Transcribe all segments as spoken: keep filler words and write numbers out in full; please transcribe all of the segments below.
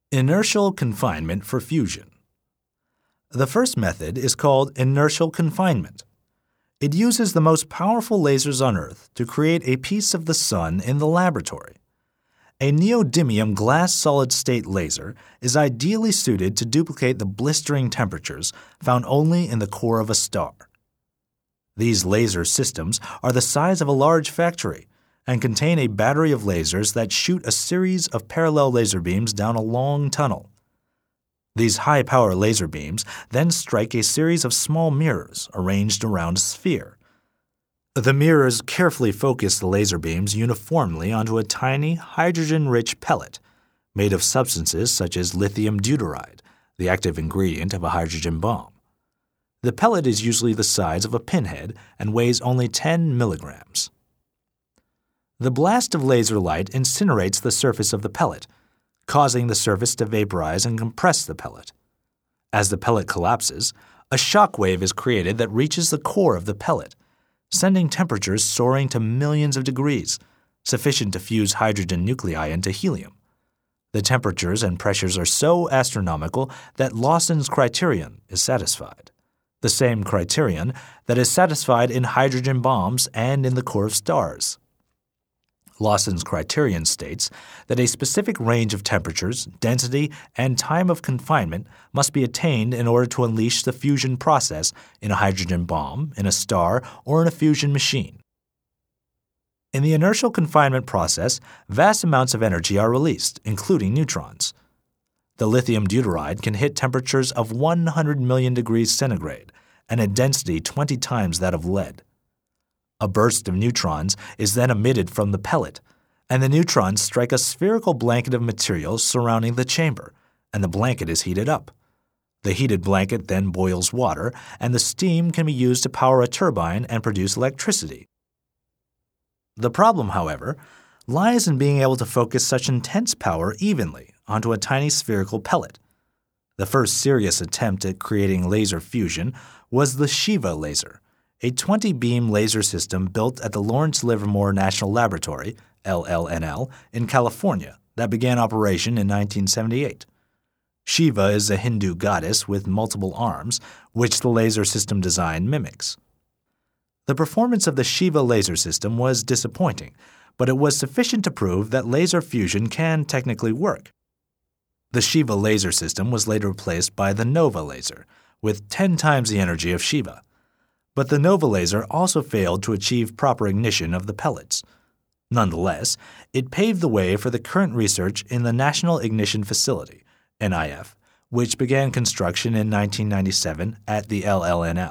Inertial confinement for fusion. The first method is called inertial confinement. It uses the most powerful lasers on Earth to create a piece of the sun in the laboratory. A neodymium glass solid-state laser is ideally suited to duplicate the blistering temperatures found only in the core of a star. These laser systems are the size of a large factory and contain a battery of lasers that shoot a series of parallel laser beams down a long tunnel. These high-power laser beams then strike a series of small mirrors arranged around a sphere. The mirrors carefully focus the laser beams uniformly onto a tiny, hydrogen-rich pellet made of substances such as lithium deuteride, the active ingredient of a hydrogen bomb. The pellet is usually the size of a pinhead and weighs only ten milligrams. The blast of laser light incinerates the surface of the pellet, causing the surface to vaporize and compress the pellet. As the pellet collapses, a shock wave is created that reaches the core of the pellet, sending temperatures soaring to millions of degrees, sufficient to fuse hydrogen nuclei into helium. The temperatures and pressures are so astronomical that Lawson's criterion is satisfied, the same criterion that is satisfied in hydrogen bombs and in the core of stars. Lawson's criterion states that a specific range of temperatures, density, and time of confinement must be attained in order to unleash the fusion process in a hydrogen bomb, in a star, or in a fusion machine. In the inertial confinement process, vast amounts of energy are released, including neutrons. The lithium deuteride can hit temperatures of one hundred million degrees centigrade and a density twenty times that of lead. A burst of neutrons is then emitted from the pellet, and the neutrons strike a spherical blanket of material surrounding the chamber, and the blanket is heated up. The heated blanket then boils water, and the steam can be used to power a turbine and produce electricity. The problem, however, lies in being able to focus such intense power evenly onto a tiny spherical pellet. The first serious attempt at creating laser fusion was the Shiva laser, a twenty-beam laser system built at the Lawrence Livermore National Laboratory, L L N L, in California that began operation in nineteen seventy-eight. Shiva is a Hindu goddess with multiple arms, which the laser system design mimics. The performance of the Shiva laser system was disappointing, but it was sufficient to prove that laser fusion can technically work. The Shiva laser system was later replaced by the Nova laser, with ten times the energy of Shiva. But the Nova laser also failed to achieve proper ignition of the pellets. Nonetheless, it paved the way for the current research in the National Ignition Facility, N I F, which began construction in nineteen ninety-seven at the L L N L.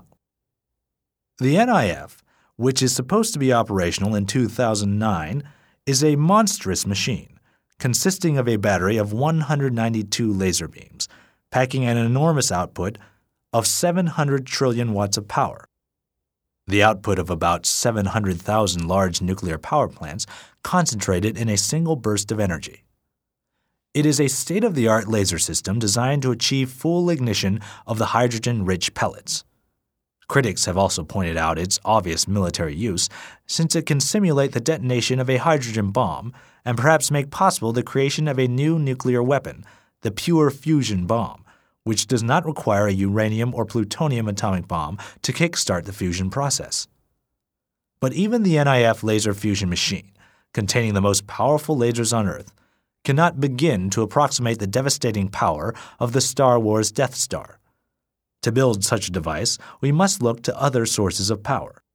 The N I F, which is supposed to be operational in two thousand nine, is a monstrous machine, consisting of a battery of one hundred ninety-two laser beams, packing an enormous output of seven hundred trillion watts of power. The output of about seven hundred thousand large nuclear power plants concentrated in a single burst of energy. It is a state-of-the-art laser system designed to achieve full ignition of the hydrogen-rich pellets. Critics have also pointed out its obvious military use, since it can simulate the detonation of a hydrogen bomb and perhaps make possible the creation of a new nuclear weapon, the pure fusion bomb, which does not require a uranium or plutonium atomic bomb to kickstart the fusion process. But even the N I F laser fusion machine, containing the most powerful lasers on Earth, cannot begin to approximate the devastating power of the Star Wars Death Star. To build such a device, we must look to other sources of power.